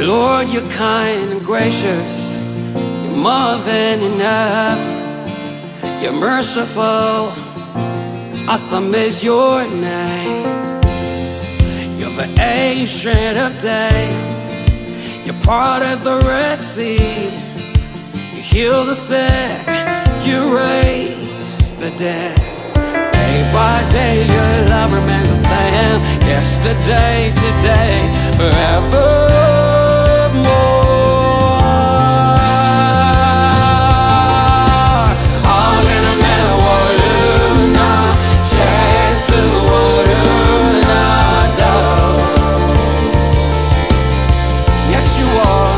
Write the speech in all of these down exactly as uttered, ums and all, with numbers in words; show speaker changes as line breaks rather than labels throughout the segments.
Lord, you're kind and gracious, you're more than enough. You're merciful, awesome is your name. You're the ancient of days, you're part of the Red Sea. You heal the sick, you raise the dead. Day by day your love remains the same. Yesterday, today, forevermore. Yes, you are.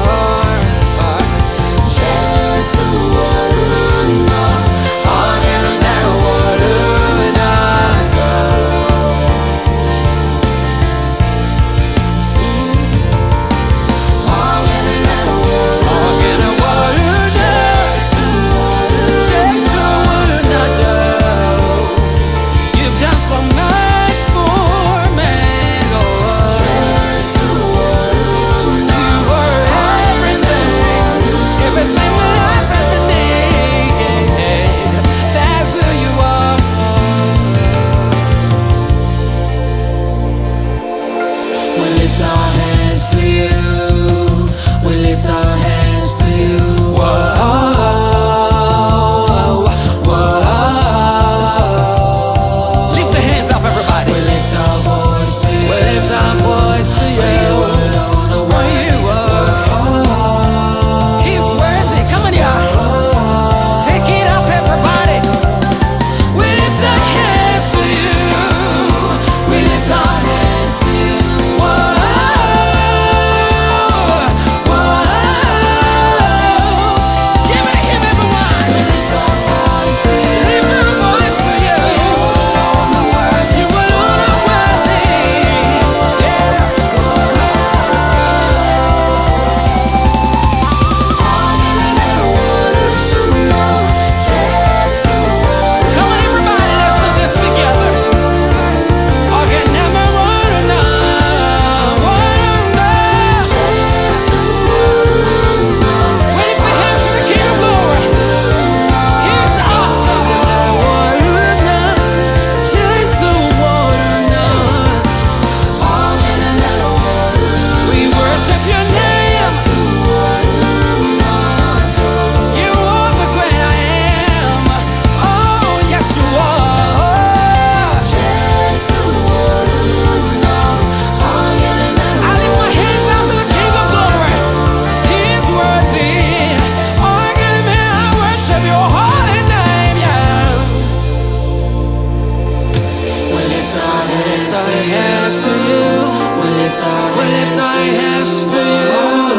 We lift our hands to you.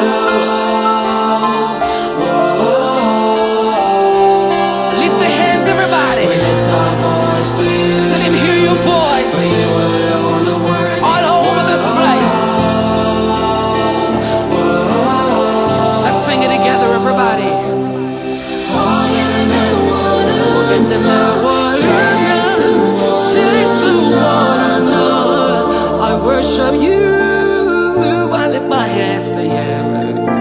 Lift the hands, everybody. We lift our voice to you. Let him hear your voice. For you alone are worthy. All over this place. Let's sing it together, everybody. I worship you. I lift my hands to you.